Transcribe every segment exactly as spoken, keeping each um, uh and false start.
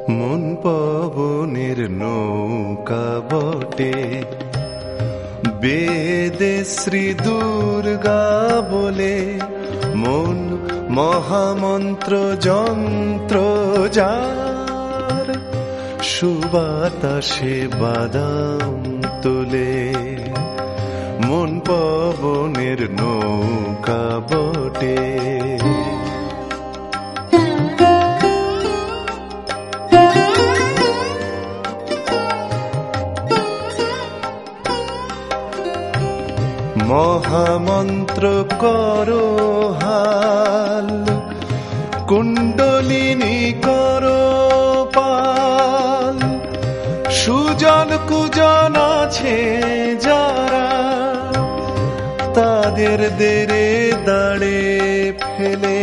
মন পবনের নৌকা বটে, বেদে শ্রী দুর্গা বলে, মন মহামন্ত্র যন্ত্র যার, সুবাতাসে বাদাম তোলে। মন পবনের নৌকা বটে। মহামন্ত্র করো হাল, কুণ্ডলিনী করো পাল, সুজন কুজন আছে যারা, তাদের দেরে দাঁড়ে ফেলে।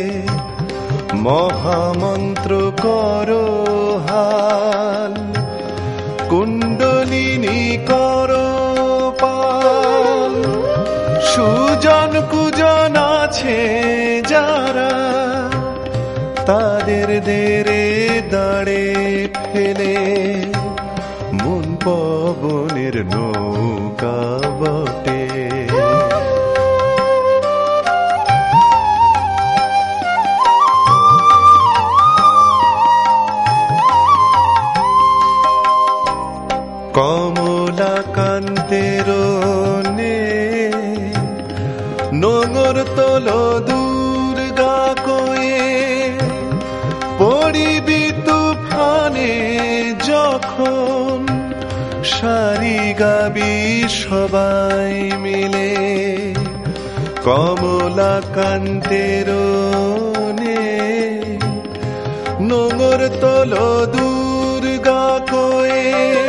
মহামন্ত্র করো হাল, কুণ্ডলিনী করো পাল, সুজন কুজন আছে যারা, তাদের দেরে দাঁড়ে ফেলে। মন পবনের নৌকা বটে। কমলা কান্তের নোঙর তোল দুর্গা কয়ে, পড়িবি তুফানে যখন, সারি গাবি সবাই মিলে। কমলা কান্তের নোঙর তোল দুর্গা কয়ে,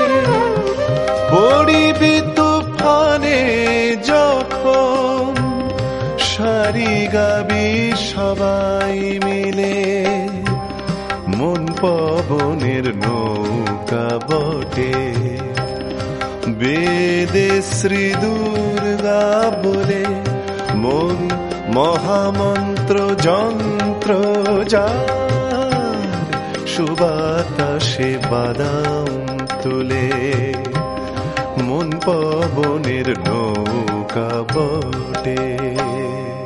পড়িবি তুফানে যখন, সারি গাবি সবাই মিলে। মন পবনের নৌকা বটে, বেদে শ্রী দুর্গা বলে, মন মহামন্ত্র যন্ত্র যার, সুবাতাসে বাদাম তুলে। মন পবনের নৌকা বটে।